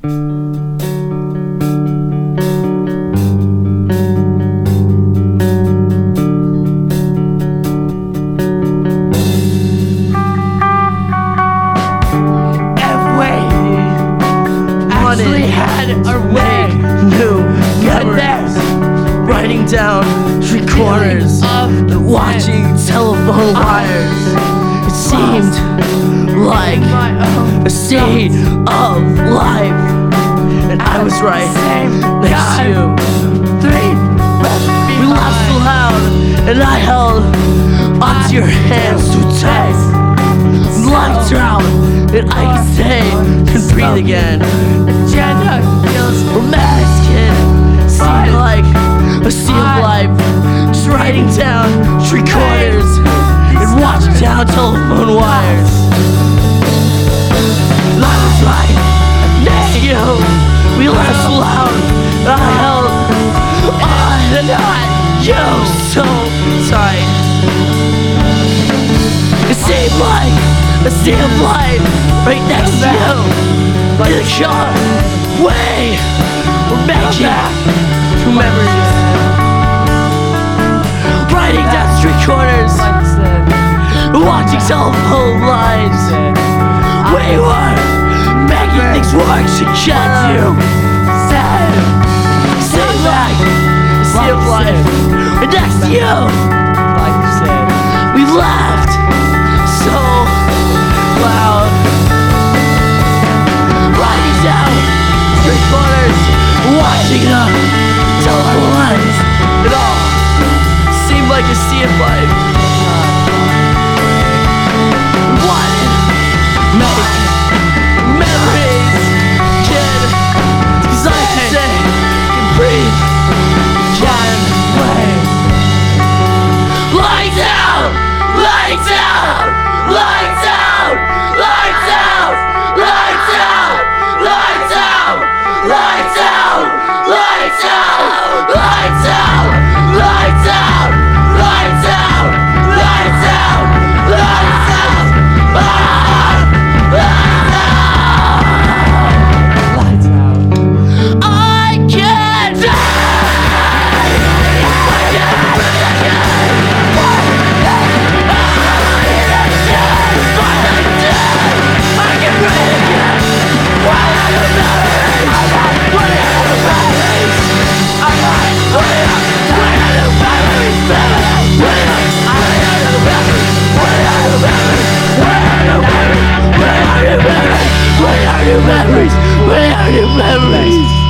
Actually had our way, new and memories, there's writing down street corners, of watching telephone wires. It seemed like my own a state of life, and I was right next to you. We laughed so loud, and I held onto your hands too tight. Lights are out, and I can say, can breathe again. agenda feels Romantic kid, seemed like a sea of life, just writing down street corners and watching down telephone wires. I was right next to you. We laughed so loud, and I held on and on you so tight. It seemed like a sea of life right next to you. In the car, way we're making two memories, riding down street corners, watching telephone lines. We were making things work together. Same like a sea of life, and next to you, we laughed so loud. Riding down street corners, watching the telephone lines. It all seemed like a sea of life. We wanted to make memories, kid, 'cause I can say, can breathe, can play. Lights out! Lights out! Lights out! Lights out! Lights out! Lights out! Lights out! Lights out! Lights out! Lights out! Lights out! Lights out! Lights out! Lights out! I can't Where are your memories? Where are your memories?